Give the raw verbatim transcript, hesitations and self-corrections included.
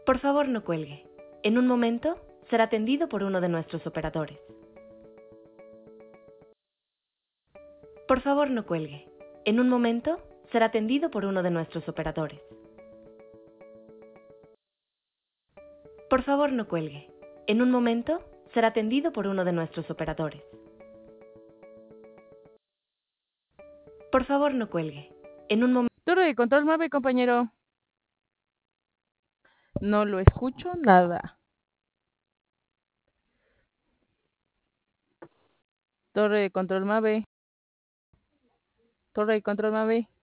Por favor, no cuelgue. En un momento será atendido por uno de nuestros operadores. Por favor, no cuelgue. En un momento será atendido por uno de nuestros operadores. Por favor, no cuelgue. En un momento será atendido por uno de nuestros operadores. Por favor, no cuelgue. En un momento... Torre de control Mave, compañero. No lo escucho nada. Torre de control Mave. Torre de control Mave.